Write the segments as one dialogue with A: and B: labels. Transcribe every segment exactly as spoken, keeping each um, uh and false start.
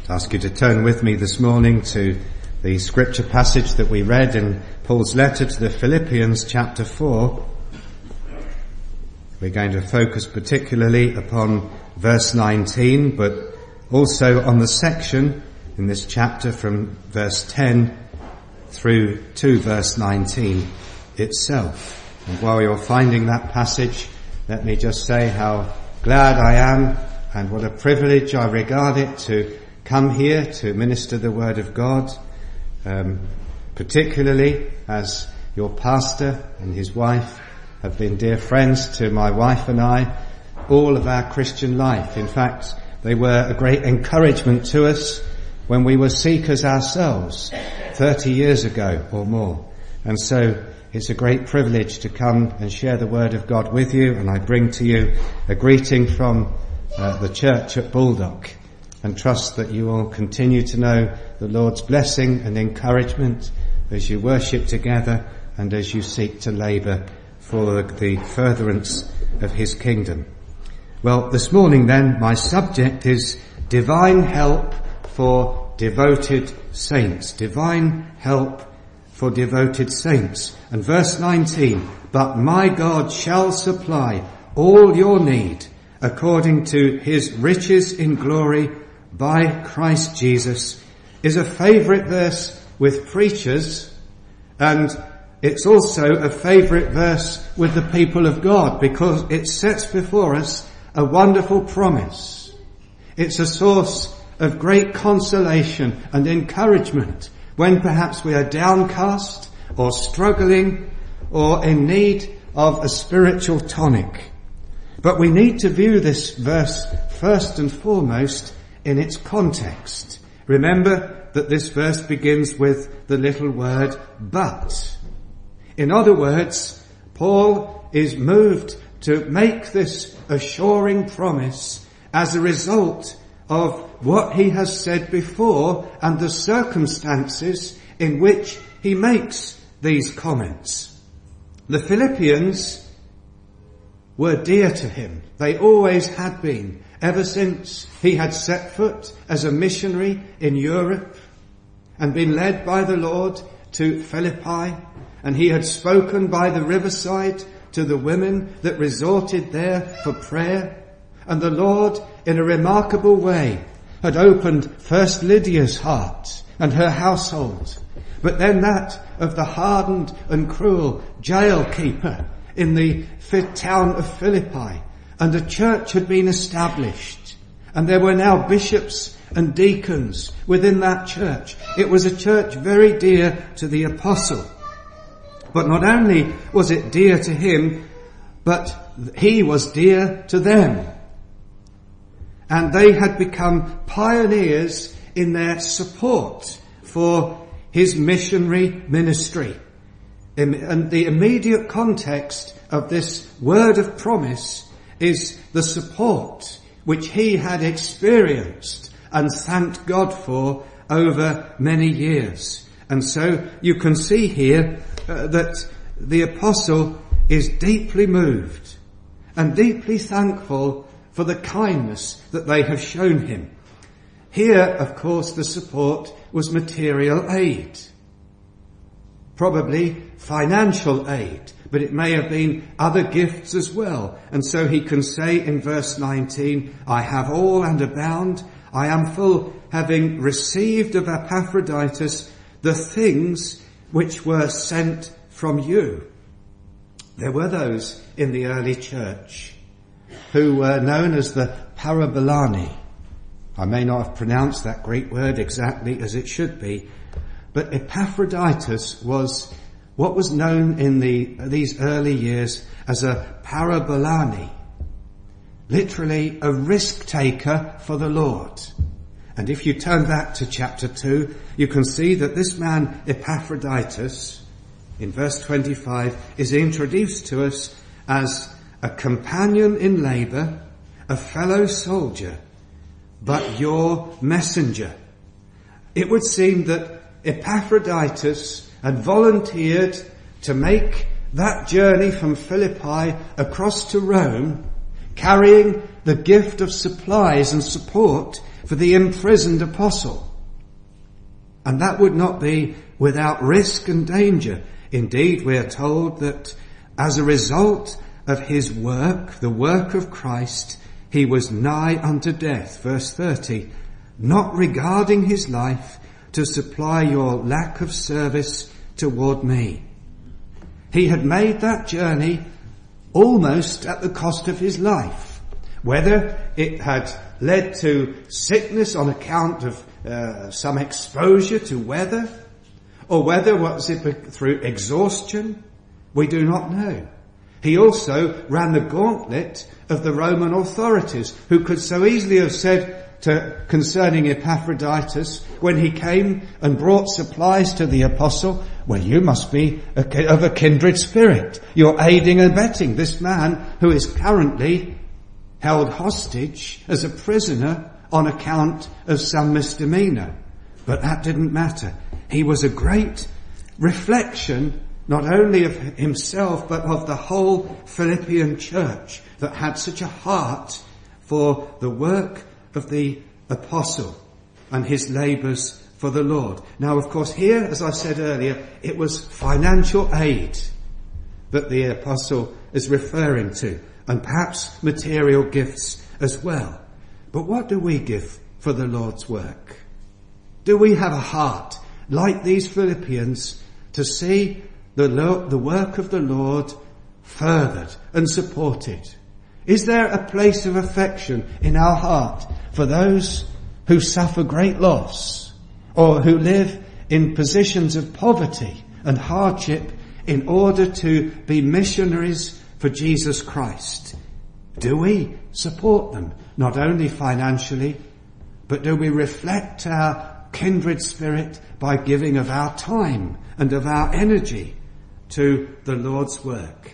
A: I'd ask you to turn with me this morning to the scripture passage that we read in Paul's letter to the Philippians, chapter four. We're going to focus particularly upon verse nineteen, but also on the section in this chapter from verse ten through to verse nineteen itself. And while you're finding that passage, let me just say how glad I am and what a privilege I regard it to come here to minister the word of God, um, particularly as your pastor and his wife have been dear friends to my wife and I all of our Christian life. In fact, they were a great encouragement to us when we were seekers ourselves thirty years ago or more. And so it's a great privilege to come and share the word of God with you, and I bring to you a greeting from uh, the church at Baldock, and trust that you will continue to know the Lord's blessing and encouragement as you worship together and as you seek to labour for the furtherance of his kingdom. Well, this morning then, my subject is divine help for devoted saints. Divine help for devoted saints. And verse nineteen, but my God shall supply all your need according to his riches in glory by Christ Jesus, is a favourite verse with preachers, and it's also a favourite verse with the people of God because it sets before us a wonderful promise. It's a source of great consolation and encouragement when perhaps we are downcast or struggling or in need of a spiritual tonic. But we need to view this verse first and foremost in its context. Remember that this verse begins with the little word but. In other words, Paul is moved to make this assuring promise as a result of what he has said before and the circumstances in which he makes these comments. The Philippians were dear to him. They always had been, ever since he had set foot as a missionary in Europe and been led by the Lord to Philippi, and he had spoken by the riverside to the women that resorted there for prayer. And the Lord, in a remarkable way, had opened first Lydia's heart and her household, but then that of the hardened and cruel jail keeper in the fit town of Philippi. And a church had been established, and there were now bishops and deacons within that church. It was a church very dear to the apostle. But not only was it dear to him, but he was dear to them. And they had become pioneers in their support for his missionary ministry. And the immediate context of this word of promise is the support which he had experienced and thanked God for over many years. And so you can see here uh, that the apostle is deeply moved and deeply thankful for the kindness that they have shown him. Here, of course, the support was material aid, probably financial aid, but it may have been other gifts as well. And so he can say in verse nineteen, I have all and abound. I am full, having received of Epaphroditus the things which were sent from you. There were those in the early church who were known as the Parabolani. I may not have pronounced that Greek word exactly as it should be, but Epaphroditus was what was known in the these early years as a Parabolani, literally a risk taker for the Lord. And if you turn back to chapter two, you can see that this man Epaphroditus, in verse twenty-five, is introduced to us as a companion in labour, a fellow soldier, but your messenger. It would seem that Epaphroditus had volunteered to make that journey from Philippi across to Rome, carrying the gift of supplies and support for the imprisoned apostle. And that would not be without risk and danger. Indeed, we are told that as a result of his work, the work of Christ, he was nigh unto death. Verse thirty, not regarding his life to supply your lack of service toward me. He had made that journey almost at the cost of his life. Whether it had led to sickness on account of uh, some exposure to weather, or whether was it through exhaustion, we do not know. He also ran the gauntlet of the Roman authorities, who could so easily have said to, concerning Epaphroditus, when he came and brought supplies to the apostle, well, you must be a, of a kindred spirit. You're aiding and abetting this man who is currently held hostage as a prisoner on account of some misdemeanor. But that didn't matter. He was a great reflection not only of himself but of the whole Philippian church that had such a heart for the work of the apostle and his labours for the Lord. Now, of course, here, as I said earlier, it was financial aid that the apostle is referring to, and perhaps material gifts as well. But what do we give for the Lord's work? Do we have a heart like these Philippians to see the, Lord, the work of the Lord furthered and supported? Is there a place of affection in our heart for those who suffer great loss or who live in positions of poverty and hardship in order to be missionaries for Jesus Christ? Do we support them, not only financially, but do we reflect our kindred spirit by giving of our time and of our energy to the Lord's work?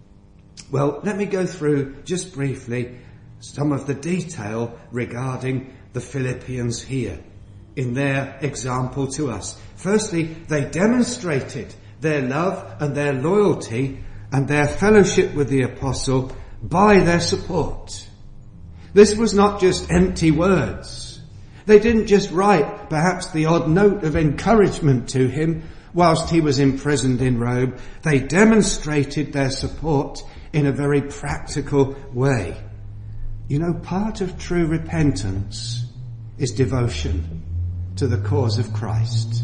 A: Well, let me go through just briefly some of the detail regarding the Philippians here in their example to us. Firstly, they demonstrated their love and their loyalty and their fellowship with the apostle by their support. This was not just empty words. They didn't just write perhaps the odd note of encouragement to him whilst he was imprisoned in Rome. They demonstrated their support in a very practical way. You know, part of true repentance is devotion to the cause of Christ.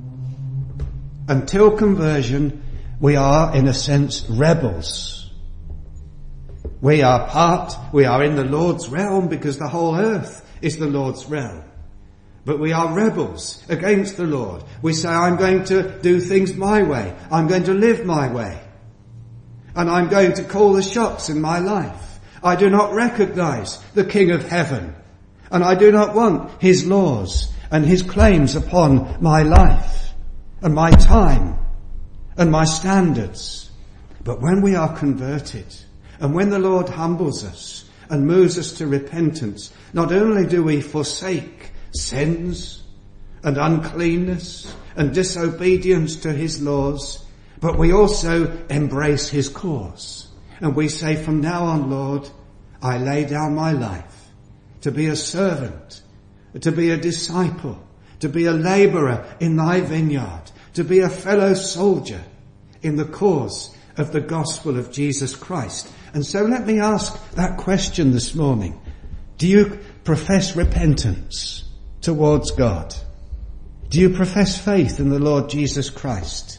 A: Until conversion, we are, in a sense, rebels. We are part, we are in the Lord's realm because the whole earth is the Lord's realm. But we are rebels against the Lord. We say, I'm going to do things my way. I'm going to live my way. And I'm going to call the shots in my life. I do not recognize the King of Heaven. And I do not want his laws and his claims upon my life and my time and my standards. But when we are converted and when the Lord humbles us and moves us to repentance, not only do we forsake sins and uncleanness and disobedience to his laws, but we also embrace his cause. And we say, from now on, Lord, I lay down my life to be a servant, to be a disciple, to be a labourer in thy vineyard, to be a fellow soldier in the cause of the gospel of Jesus Christ. And so let me ask that question this morning. Do you profess repentance towards God? Do you profess faith in the Lord Jesus Christ?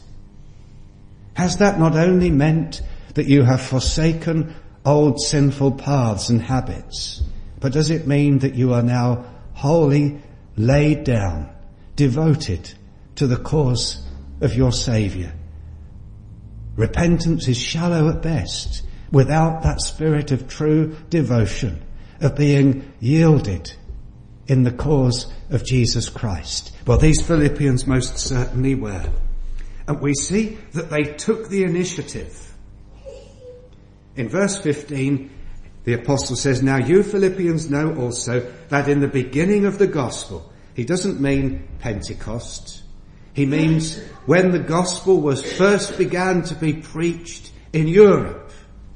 A: Has that not only meant that you have forsaken old sinful paths and habits, but does it mean that you are now wholly laid down, devoted to the cause of your Saviour? Repentance is shallow at best without that spirit of true devotion, of being yielded in the cause of Jesus Christ. Well, these Philippians most certainly were. And we see that they took the initiative. In verse fifteen, the apostle says, now you Philippians know also that in the beginning of the gospel, he doesn't mean Pentecost. He means when the gospel was first began to be preached in Europe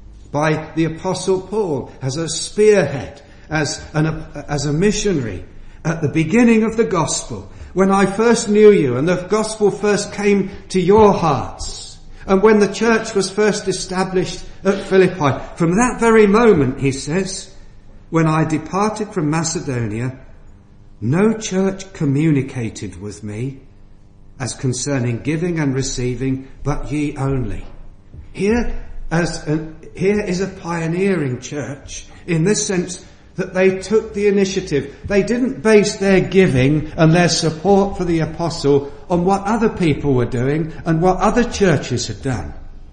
A: by the apostle Paul as a spearhead, as an, as a missionary, At the beginning of the gospel, when I first knew you and the gospel first came to your hearts, and when the church was first established at Philippi, from that very moment, he says, when I departed from Macedonia, no church communicated with me as concerning giving and receiving, but ye only. Here, as a, here is a pioneering church in this sense that they took the initiative. They didn't base their giving and their support for the apostle on what other people were doing and what other churches had done.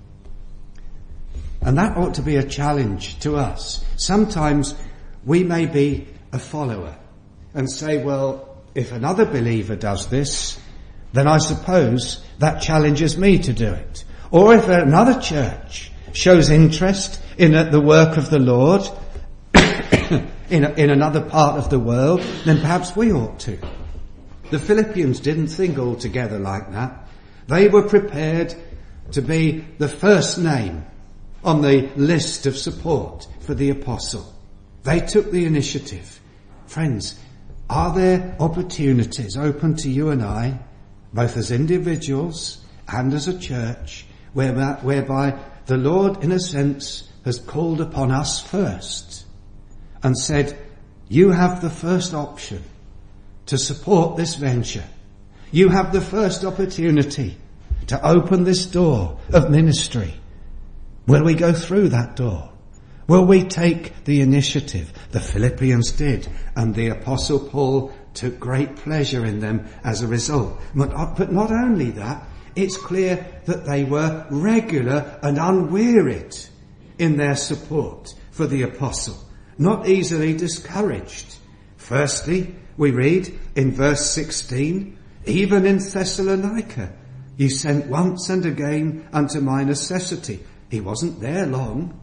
A: And that ought to be a challenge to us. Sometimes we may be a follower and say, well, if another believer does this, then I suppose that challenges me to do it. Or if another church shows interest in the work of the Lord in, a, in another part of the world, then perhaps we ought to. The Philippians didn't think altogether like that. They were prepared to be the first name on the list of support for the apostle. They took the initiative. Friends, are there opportunities open to you and I, both as individuals and as a church, whereby, whereby the Lord, in a sense, has called upon us first and said, you have the first option to support this venture. You have the first opportunity to open this door of ministry. Will we go through that door? Will we take the initiative? The Philippians did, and the Apostle Paul took great pleasure in them as a result. But not only that, it's clear that they were regular and unwearied in their support for the apostle, not easily discouraged. Firstly, we read in verse sixteen, even in Thessalonica, ye sent once and again unto my necessity. He wasn't there long,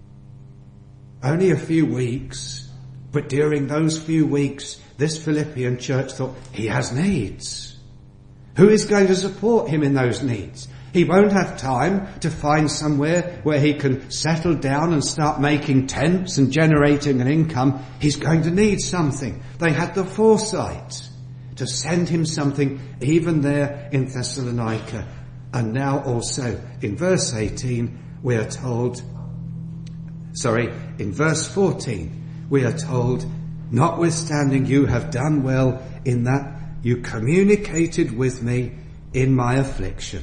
A: only a few weeks, but during those few weeks, this Philippian church thought, he has needs. Who is going to support him in those needs? He won't have time to find somewhere where he can settle down and start making tents and generating an income. He's going to need something. They had the foresight to send him something even there in Thessalonica. And now also in verse eighteen, we are told, sorry, in verse fourteen, we are told, notwithstanding you have done well in that you communicated with me in my affliction.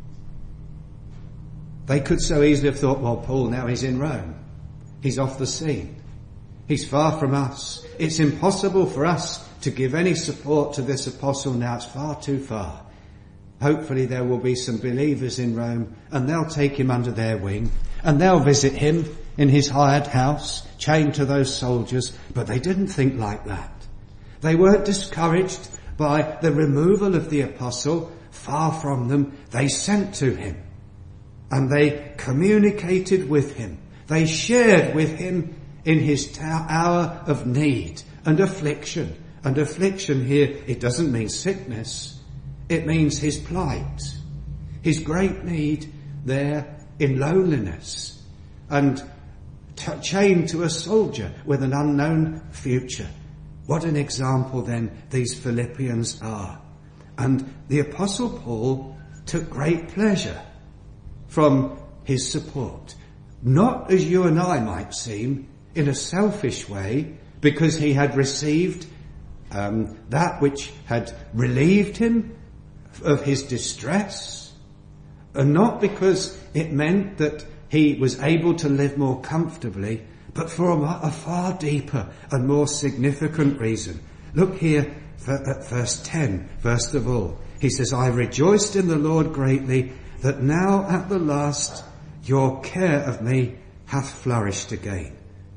A: They could so easily have thought, well, Paul, now he's in Rome. He's off the scene. He's far from us. It's impossible for us to give any support to this apostle now. It's far too far. Hopefully there will be some believers in Rome and they'll take him under their wing and they'll visit him in his hired house, chained to those soldiers. But they didn't think like that. They weren't discouraged by the removal of the apostle. Far from them, they sent to him. And they communicated with him. They shared with him in his ta- hour of need and affliction. And affliction here, it doesn't mean sickness. It means his plight. His great need there in loneliness. And t- chained to a soldier with an unknown future. What an example then these Philippians are. And the Apostle Paul took great pleasure from his support. Not as you and I might seem, in a selfish way, because he had received um, that which had relieved him of his distress, and not because it meant that he was able to live more comfortably, but for a, a far deeper and more significant reason. Look here at verse ten, first of all. He says, I rejoiced in the Lord greatly, that now at the last your care of me hath flourished again.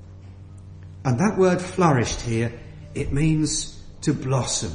A: And that word flourished here, it means to blossom.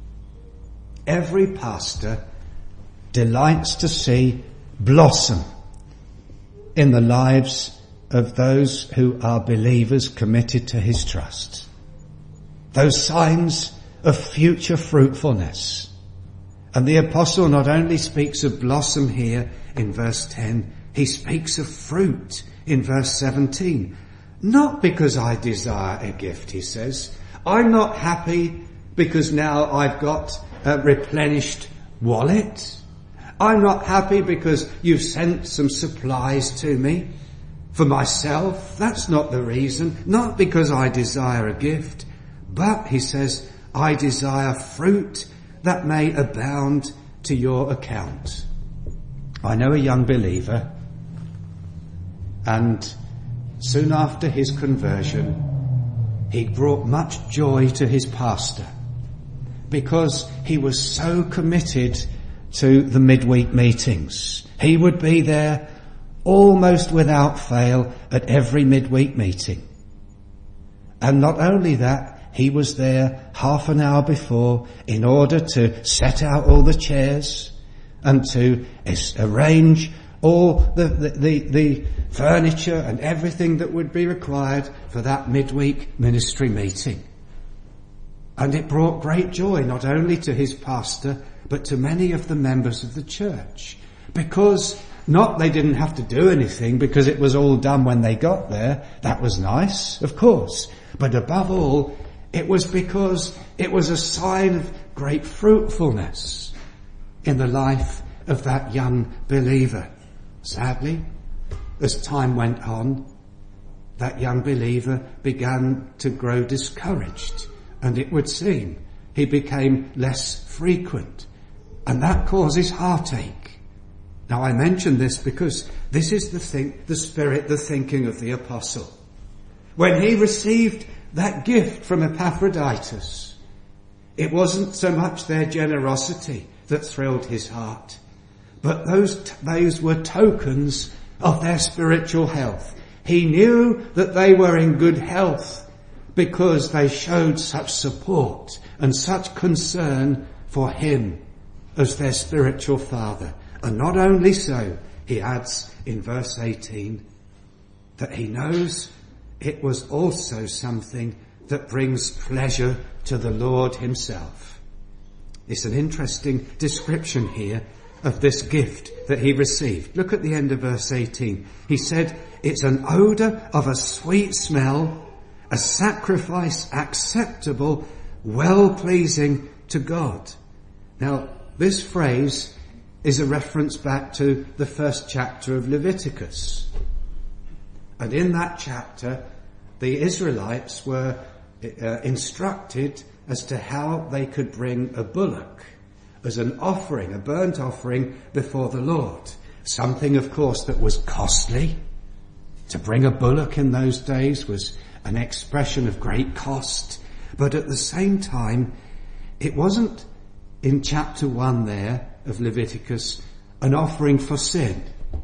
A: Every pastor delights to see blossom in the lives of those who are believers committed to his trust. Those signs of future fruitfulness. And the apostle not only speaks of blossom here in verse ten, he speaks of fruit in verse seventeen. Not because I desire a gift, he says. I'm not happy because now I've got a replenished wallet. I'm not happy because you've sent some supplies to me for myself. That's not the reason. Not because I desire a gift, but, he says, I desire fruit that may abound to your account. I know a young believer, and soon after his conversion, he brought much joy to his pastor because he was so committed to the midweek meetings. He would be there almost without fail at every midweek meeting. And not only that, he was there half an hour before in order to set out all the chairs and to arrange all the, the, the, the furniture and everything that would be required for that midweek ministry meeting. And it brought great joy not only to his pastor, but to many of the members of the church. Because not they didn't have to do anything because it was all done when they got there. That was nice, of course. But above all, it was because it was a sign of great fruitfulness in the life of that young believer. Sadly, as time went on, that young believer began to grow discouraged, and it would seem he became less frequent, and that causes heartache. Now, I mention this because this is the think, the spirit, the thinking of the apostle. When he received that gift from Epaphroditus, it wasn't so much their generosity that thrilled his heart, but those, those were tokens of their spiritual health. He knew that they were in good health because they showed such support and such concern for him as their spiritual father. And not only so, he adds in verse eighteen, that he knows it was also something that brings pleasure to the Lord himself. It's an interesting description here of this gift that he received. Look at the end of verse eighteen. He said, it's an odour of a sweet smell, a sacrifice acceptable, well-pleasing to God. Now, this phrase is a reference back to the first chapter of Leviticus. And in that chapter, the Israelites were uh, instructed as to how they could bring a bullock as an offering, a burnt offering before the Lord. Something, of course, that was costly. To bring a bullock in those days was an expression of great cost. But at the same time, it wasn't in chapter one there of Leviticus an offering for sin.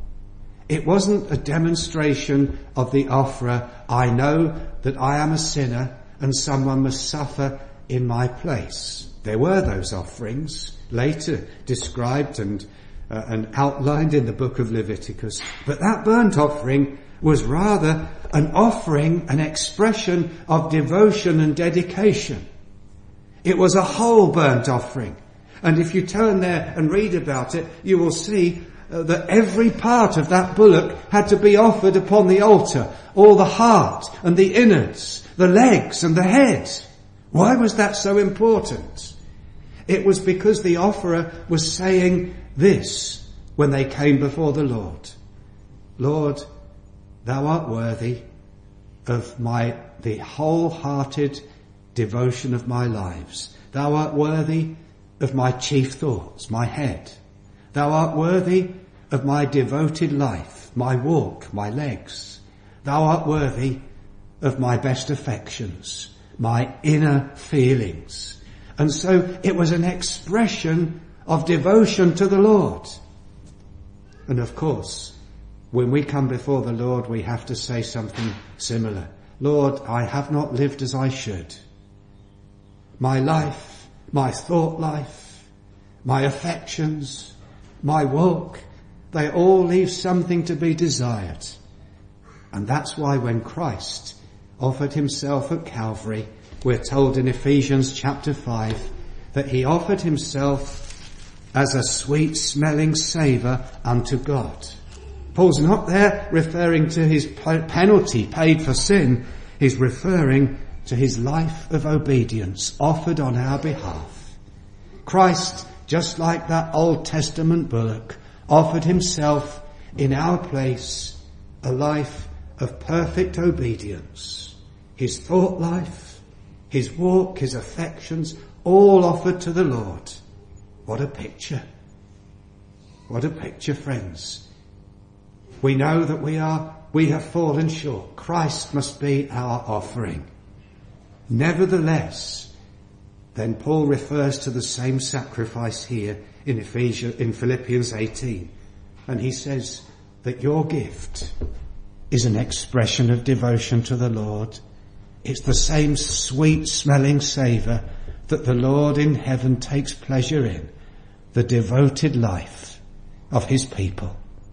A: It wasn't a demonstration of the offerer, I know that I am a sinner and someone must suffer in my place. There were those offerings later described and uh, and outlined in the book of Leviticus. But that burnt offering was rather an offering, an expression of devotion and dedication. It was a whole burnt offering. And if you turn there and read about it, you will see uh, that every part of that bullock had to be offered upon the altar. All the heart and the innards, the legs and the head. Why was that so important? It was because the offerer was saying this when they came before the Lord. Lord, thou art worthy of my, the wholehearted devotion of my lives. Thou art worthy of my chief thoughts, my head. Thou art worthy of my devoted life, my walk, my legs. Thou art worthy of my best affections, my inner feelings. And so it was an expression of devotion to the Lord. And of course, when we come before the Lord, we have to say something similar. Lord, I have not lived as I should. My life, my thought life, my affections, my walk, they all leave something to be desired. And that's why when Christ offered himself at Calvary, we're told in Ephesians chapter five that he offered himself as a sweet smelling savour unto God. Paul's not there referring to his penalty paid for sin. He's referring to his life of obedience offered on our behalf. Christ, just like that Old Testament bullock, offered himself in our place, a life of perfect obedience. His thought life, his walk, his affections, all offered to the Lord. What a picture. What a picture, friends. We know that we are, we have fallen short. Christ must be our offering. Nevertheless, then Paul refers to the same sacrifice here in Ephesians, in Philippians eighteen. And he says that your gift is an expression of devotion to the Lord. It's the same sweet smelling savour that the Lord in heaven takes pleasure in, the devoted life of his people.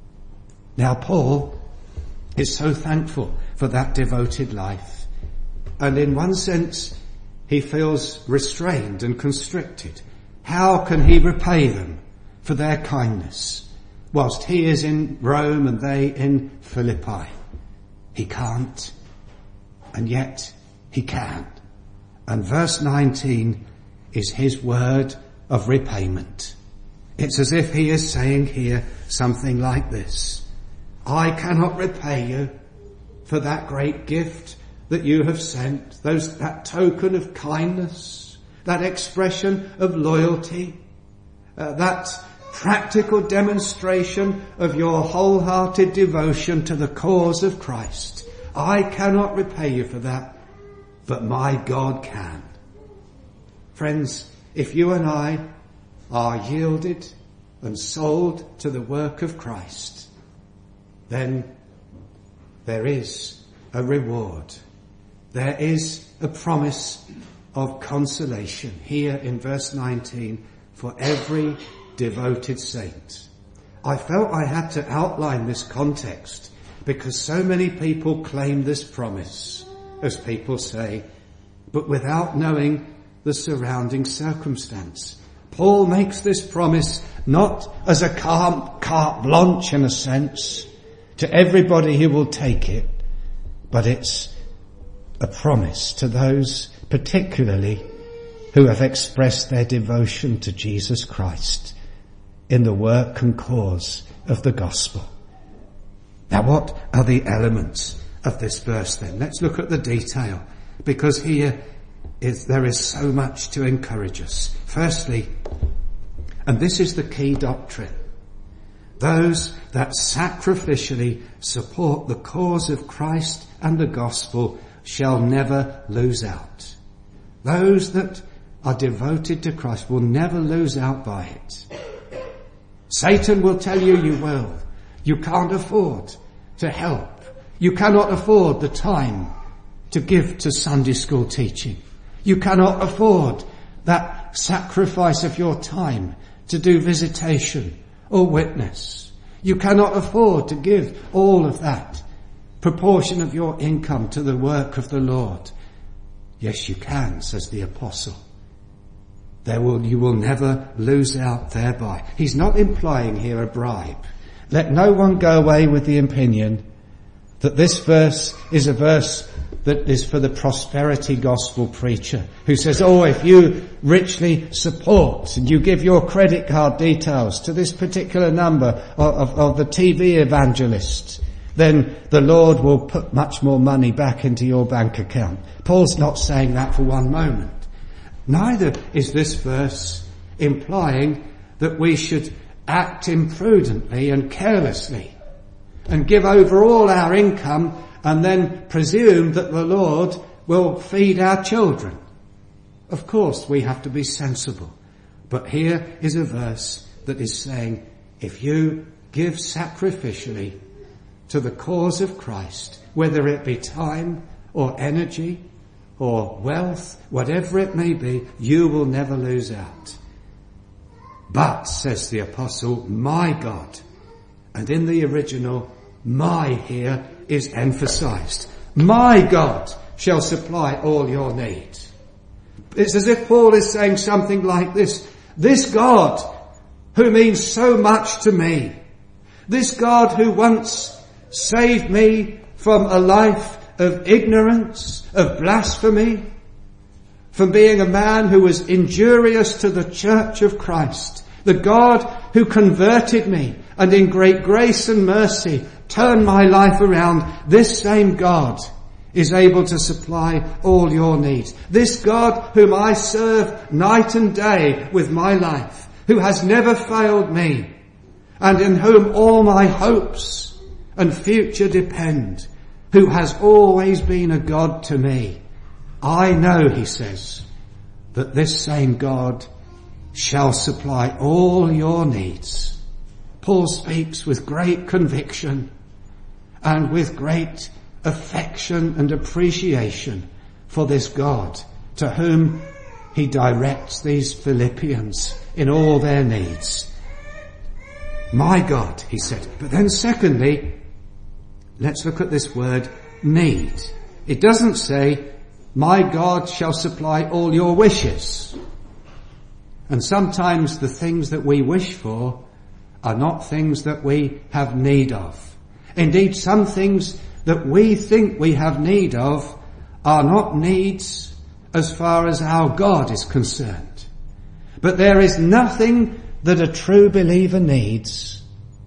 A: Now Paul is so thankful for that devoted life. And in one sense, he feels restrained and constricted. How can he repay them for their kindness whilst he is in Rome and they in Philippi? He can't, and yet he can. And verse nineteen is his word of repayment. It's as if he is saying here something like this: I cannot repay you for that great gift that you have sent, those, that token of kindness, that expression of loyalty, uh, that practical demonstration of your wholehearted devotion to the cause of Christ. I cannot repay you for that, but my God can. Friends, if you and I are yielded and sold to the work of Christ, then there is a reward. There is a promise of consolation here in verse nineteen for every devoted saint. I felt I had to outline this context because so many people claim this promise, as people say, but without knowing the surrounding circumstance. Paul makes this promise not as a carte blanche in a sense to everybody who will take it, but it's a promise to those particularly who have expressed their devotion to Jesus Christ in the work and cause of the gospel. Now, what are the elements of this verse then? Let's look at the detail, because here is, there is so much to encourage us. Firstly, and this is the key doctrine, those that sacrificially support the cause of Christ and the gospel shall never lose out. Those that are devoted to Christ will never lose out by it. Satan will tell you you will. You can't afford to help. You cannot afford the time to give to Sunday school teaching. You cannot afford that sacrifice of your time to do visitation or witness. You cannot afford to give all of that proportion of your income to the work of the Lord. Yes, you can, says the apostle. There will, you will never lose out thereby. He's not implying here a bribe. Let no one go away with the opinion that this verse is a verse that is for the prosperity gospel preacher who says, oh, if you richly support and you give your credit card details to this particular number of, of, of the T V evangelist, then the Lord will put much more money back into your bank account. Paul's not saying that for one moment. Neither is this verse implying that we should act imprudently and carelessly and give over all our income and then presume that the Lord will feed our children. Of course, we have to be sensible. But here is a verse that is saying, if you give sacrificially to the cause of Christ, whether it be time or energy or wealth, whatever it may be, you will never lose out. But, says the apostle, my God, and in the original, my here is emphasized. My God shall supply all your need. It's as if Paul is saying something like this. This God who means so much to me, this God who once saved me from a life of ignorance, of blasphemy, from being a man who was injurious to the church of Christ, the God who converted me and in great grace and mercy turned my life around. This same God is able to supply all your needs. This God whom I serve night and day with my life, who has never failed me, and in whom all my hopes and future depend, who has always been a God to me. I know, he says, that this same God shall supply all your needs. Paul speaks with great conviction and with great affection and appreciation for this God to whom he directs these Philippians in all their needs. My God, he said. But then secondly, let's look at this word need. It doesn't say, my God shall supply all your wishes. And sometimes the things that we wish for are not things that we have need of. Indeed, some things that we think we have need of are not needs as far as our God is concerned. But there is nothing that a true believer needs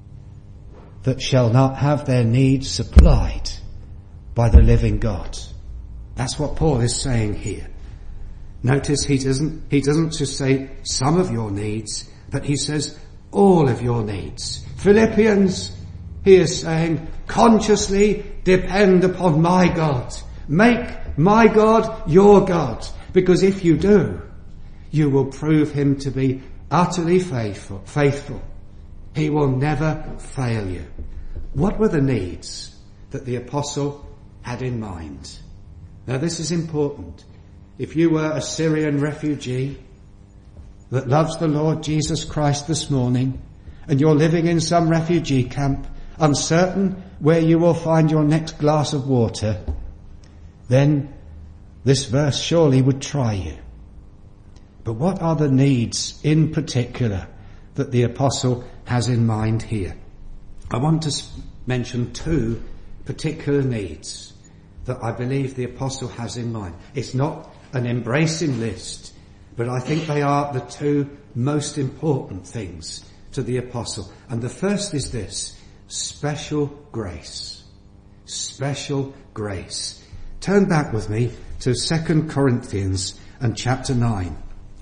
A: that shall not have their needs supplied by the living God. That's what Paul is saying here. Notice he doesn't, he doesn't just say some of your needs, but he says all of your needs. Philippians, he is saying, consciously depend upon my God. Make my God your God, because if you do, you will prove him to be utterly faithful. faithful. He will never fail you. What were the needs that the apostle had in mind? Now this is important. If you were a Syrian refugee that loves the Lord Jesus Christ this morning, and you're living in some refugee camp, uncertain where you will find your next glass of water, then this verse surely would try you. But what are the needs in particular that the apostle has in mind here? I want to mention two particular needs that I believe the apostle has in mind. It's not an embracing list, but I think they are the two most important things to the apostle. And the first is this: special grace. Special grace. Turn back with me to Second Corinthians and chapter nine.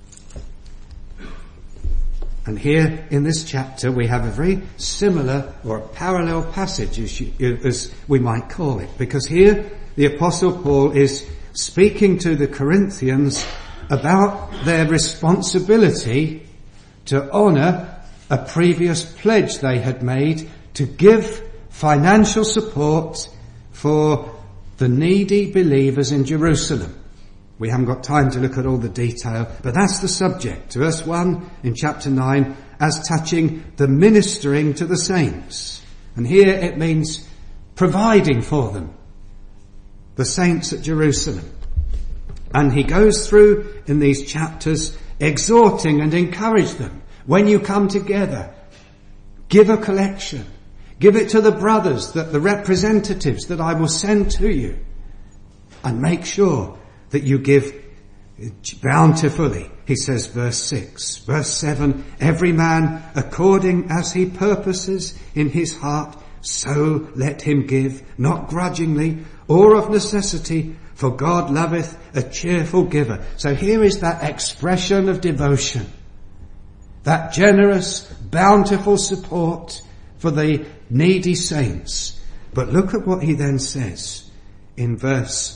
A: And here in this chapter we have a very similar or a parallel passage, as, you, as we might call it, because here the apostle Paul is speaking to the Corinthians about their responsibility to honour a previous pledge they had made to give financial support for the needy believers in Jerusalem. We haven't got time to look at all the detail, but that's the subject. Verse one in chapter nine, as touching the ministering to the saints. And here it means providing for them, the saints at Jerusalem. And he goes through in these chapters exhorting and encourage them. When you come together, give a collection. Give it to the brothers, that the representatives that I will send to you. And make sure that you give bountifully, he says, verse six. Verse seven, every man according as he purposes in his heart, so let him give, not grudgingly or of necessity, for God loveth a cheerful giver. So here is that expression of devotion, that generous, bountiful support for the needy saints. But look at what he then says in verse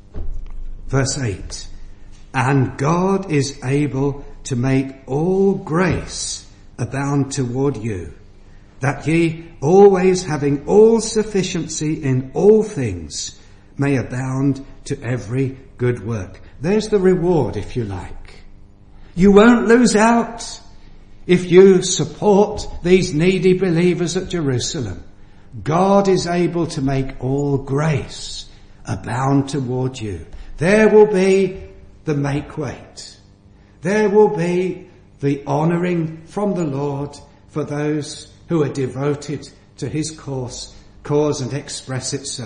A: Verse eight, and God is able to make all grace abound toward you, that ye always having all sufficiency in all things may abound to every good work. There's the reward, if you like. You won't lose out if you support these needy believers at Jerusalem. God is able to make all grace abound toward you. There will be the make weight. There will be the honouring from the Lord for those who are devoted to his cause, cause and express it so.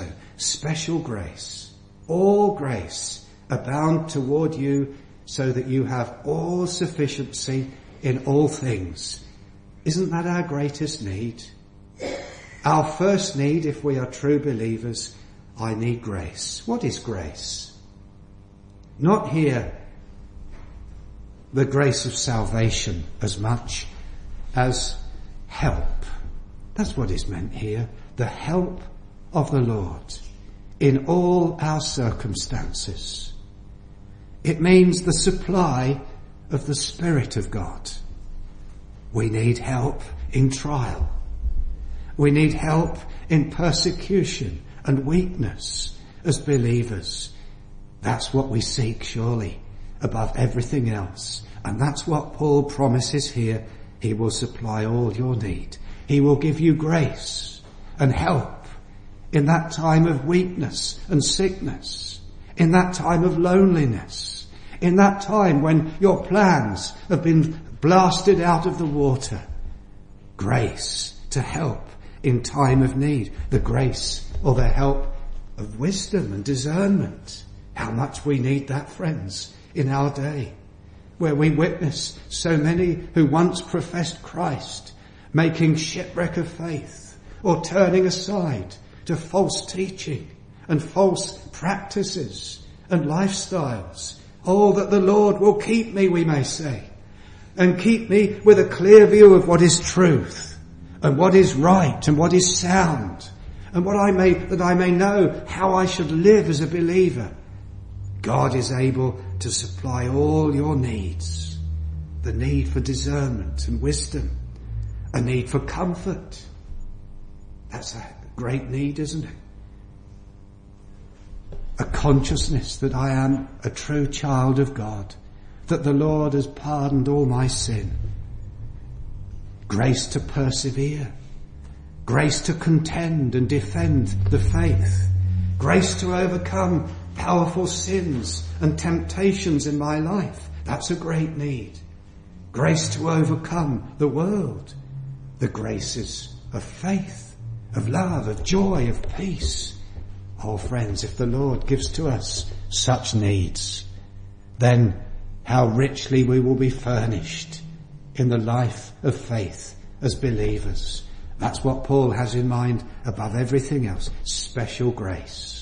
A: special grace, all grace abound toward you so that you have all sufficiency in all things. Isn't that our greatest need? Our first need, if we are true believers, I need grace. What is grace? Not here the grace of salvation as much as help. That's what is meant here. The help of the Lord in all our circumstances. It means the supply of the Spirit of God. We need help in trial. We need help in persecution and weakness as believers. That's what we seek, surely, above everything else. And that's what Paul promises here. He will supply all your need. He will give you grace and help in that time of weakness and sickness, in that time of loneliness, in that time when your plans have been blasted out of the water. Grace to help in time of need. The grace or the help of wisdom and discernment. How much we need that, friends, in our day, where we witness so many who once professed Christ making shipwreck of faith or turning aside to false teaching and false practices and lifestyles. Oh, that the Lord will keep me, we may say, and keep me with a clear view of what is truth and what is right and what is sound, and what I may, that I may know how I should live as a believer. God is able to supply all your needs. The need for discernment and wisdom, a need for comfort. That's a great need, isn't it? A consciousness that I am a true child of God, that the Lord has pardoned all my sin. Grace to persevere, grace to contend and defend the faith, grace to overcome powerful sins and temptations in my life. That's a great need. Grace to overcome the world. The graces of faith, of love, of joy, of peace. Oh friends, if the Lord gives to us such needs, then how richly we will be furnished in the life of faith as believers. That's what Paul has in mind above everything else. Special grace.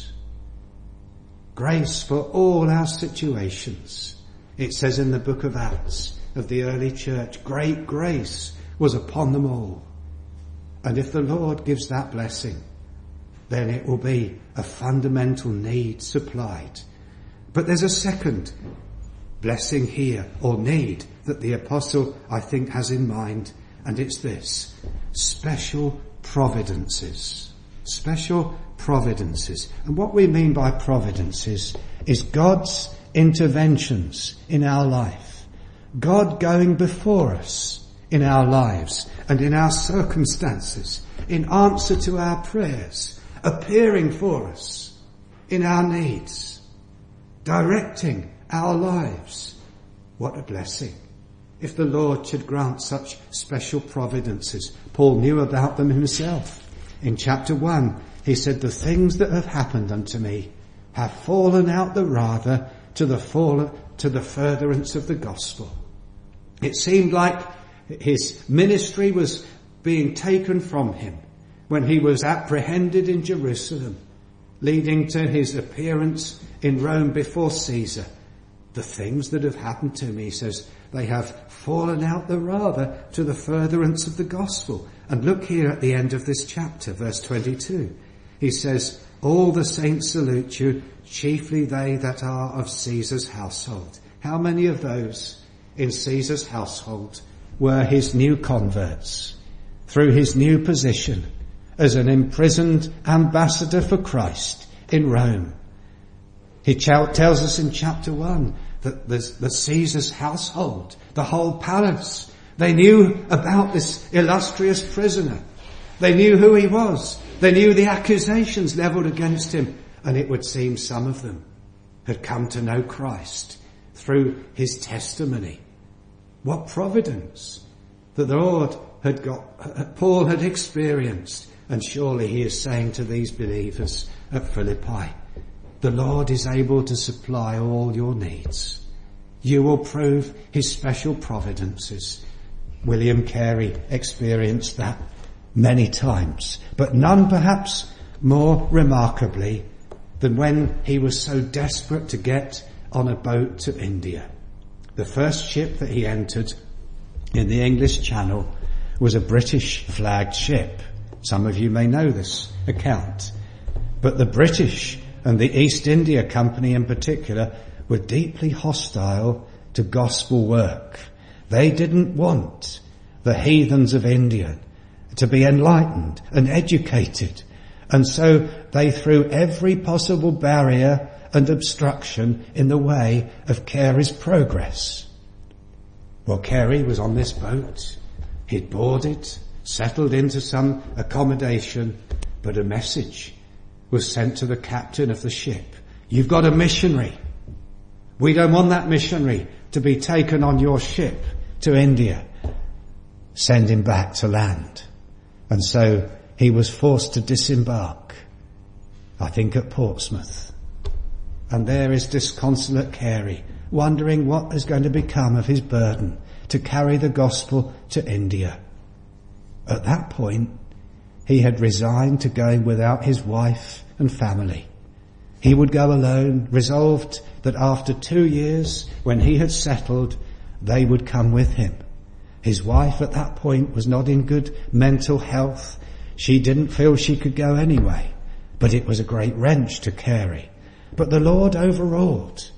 A: Grace for all our situations. It says in the book of Acts of the early church, great grace was upon them all. And if the Lord gives that blessing, then it will be a fundamental need supplied. But there's a second blessing here, or need, that the apostle, I think, has in mind, and it's this: special providences. Special providences. And what we mean by providences is God's interventions in our life. God going before us in our lives and in our circumstances, in answer to our prayers, appearing for us in our needs, directing our lives. What a blessing. If the Lord should grant such special providences. Paul knew about them himself. In chapter one, he said, the things that have happened unto me have fallen out the rather to the fall, to the furtherance of the gospel. It seemed like his ministry was being taken from him when he was apprehended in Jerusalem, leading to his appearance in Rome before Caesar. The things that have happened to me, he says, they have fallen out the rather to the furtherance of the gospel. And look here at the end of this chapter, verse twenty-two. He says, all the saints salute you, chiefly they that are of Caesar's household. How many of those in Caesar's household were his new converts through his new position as an imprisoned ambassador for Christ in Rome? He tells us in chapter one that there's the Caesar's household, the whole palace, they knew about this illustrious prisoner. They knew who he was. They knew the accusations levelled against him. And it would seem some of them had come to know Christ through his testimony. What providence!
B: that the Lord had got, Paul had experienced. And surely he is saying to these believers at Philippi, the Lord is able to supply all your needs. You will prove his special providences. William Carey experienced that many times, but none perhaps more remarkably than when he was so desperate to get on a boat to India. The first ship that he entered in the English Channel was a British flagged ship. Some of you may know this account. But the British and the East India Company in particular were deeply hostile to gospel work. They didn't want the heathens of India to be enlightened and educated. And so they threw every possible barrier and obstruction in the way of Carey's progress. Well, Carey was on this boat. He'd boarded, settled into some accommodation, but a message was sent to the captain of the ship. You've got a missionary. We don't want that missionary to be taken on your ship to India. Send him back to land. And so he was forced to disembark, I think at Portsmouth. And there is disconsolate Carey, wondering what is going to become of his burden to carry the gospel to India. At that point, he had resigned to going without his wife and family. He would go alone, resolved that after two years, when he had settled, they would come with him. His wife at that point was not in good mental health. She didn't feel she could go anyway, but it was a great wrench to Carey. But the Lord overruled.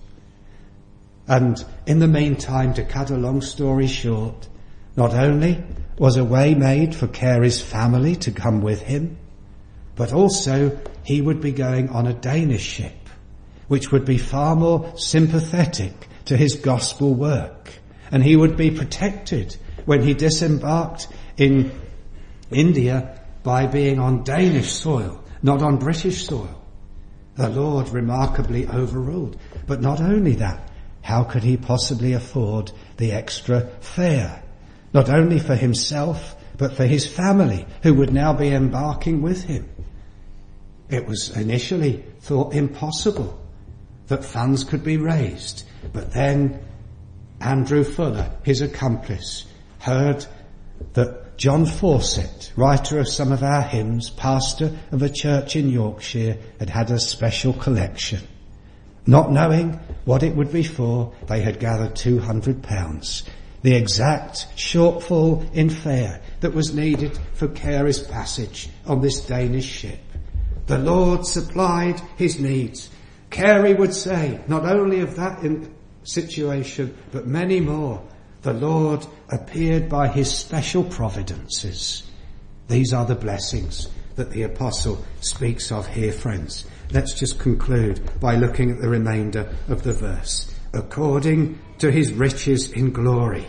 B: And in the meantime, to cut a long story short, not only was a way made for Carey's family to come with him, but also he would be going on a Danish ship, which would be far more sympathetic to his gospel work. And he would be protected when he disembarked in India by being on Danish soil, not on British soil. The Lord remarkably overruled. But not only that, how could he possibly afford the extra fare? Not only for himself, but for his family, who would now be embarking with him. It was initially thought impossible that funds could be raised. But then Andrew Fuller, his accomplice, heard that John Fawcett, writer of some of our hymns, pastor of a church in Yorkshire, had had a special collection. Not knowing what it would be for, they had gathered two hundred pounds, the exact shortfall in fare that was needed for Carey's passage on this Danish ship. The Lord supplied his needs. Carey would say, not only of that in situation, but many more. The Lord appeared by his special providences. These are the blessings that the apostle speaks of here, friends. Let's just conclude by looking at the remainder of the verse. According to his riches in glory.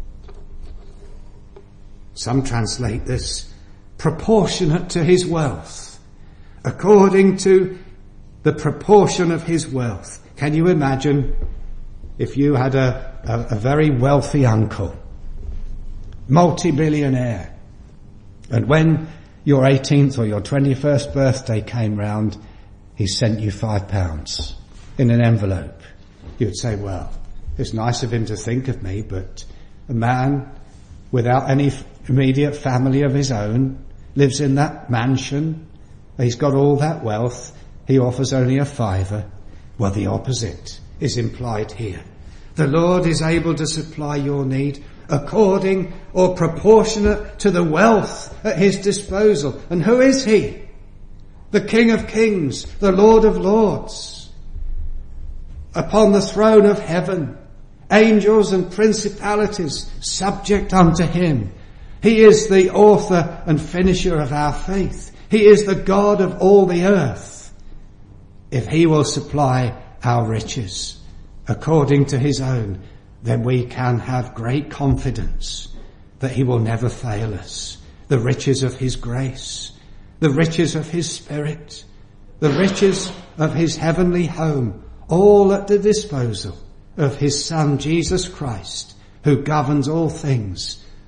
B: Some translate this proportionate to his wealth. According to the proportion of his wealth. Can you imagine if you had a, a, a very wealthy uncle, multi-billionaire, and when your eighteenth or your twenty-first birthday came round, he sent you five pounds in an envelope? You'd say, well, it's nice of him to think of me, but a man without any immediate family of his own lives in that mansion. He's got all that wealth. He offers only a fiver. Well, the opposite is implied here. The Lord is able to supply your need according or proportionate to the wealth at his disposal. And who is he? The King of Kings, the Lord of Lords. Upon the throne of heaven, angels and principalities subject unto him. He is the author and finisher of our faith. He is the God of all the earth. If he will supply our riches according to his own, then we can have great confidence that he will never fail us. The riches of his grace, the riches of his Spirit, the riches of his heavenly home, all at the disposal of his Son, Jesus Christ, who governs all things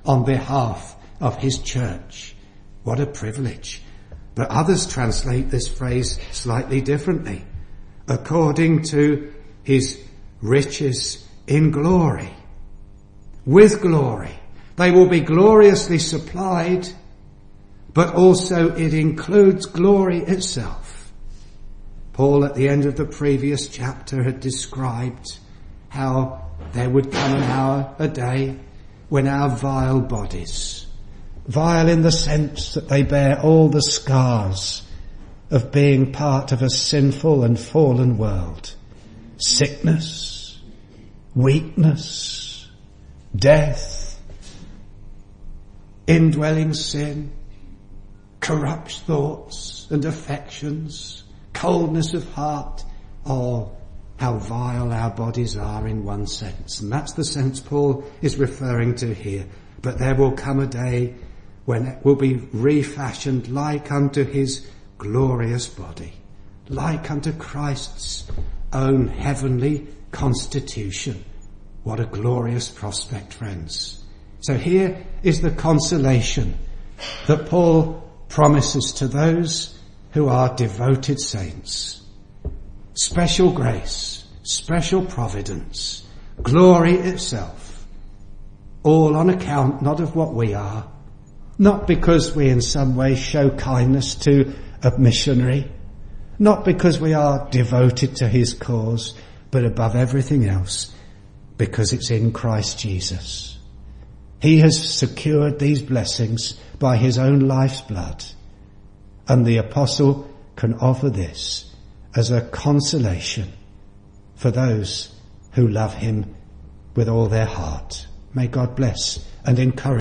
B: on behalf of his church. What a privilege. But others translate this phrase slightly differently. According to his riches in glory. With glory. They will be gloriously supplied, but also it includes glory itself. Paul at the end of the previous chapter had described how there would come an hour, a day, when our vile bodies, vile in the sense that they bear all the scars of being part of a sinful and fallen world, sickness, weakness, death, indwelling sin, corrupt thoughts and affections, coldness of heart. Oh, how vile our bodies are in one sense. And that's the sense Paul is referring to here. But there will come a day when it will be refashioned like unto his glorious body, like unto Christ's own heavenly constitution. What a glorious prospect, friends. So here is the consolation that Paul promises to those who are devoted saints. Special grace, special providence, glory itself, all on account not of what we are, not because we in some way show kindness to a missionary, not because we are devoted to his cause, but above everything else, because it's in Christ Jesus. He has secured these blessings by his own life's blood. And the apostle can offer this as a consolation for those who love him with all their heart. May God bless and encourage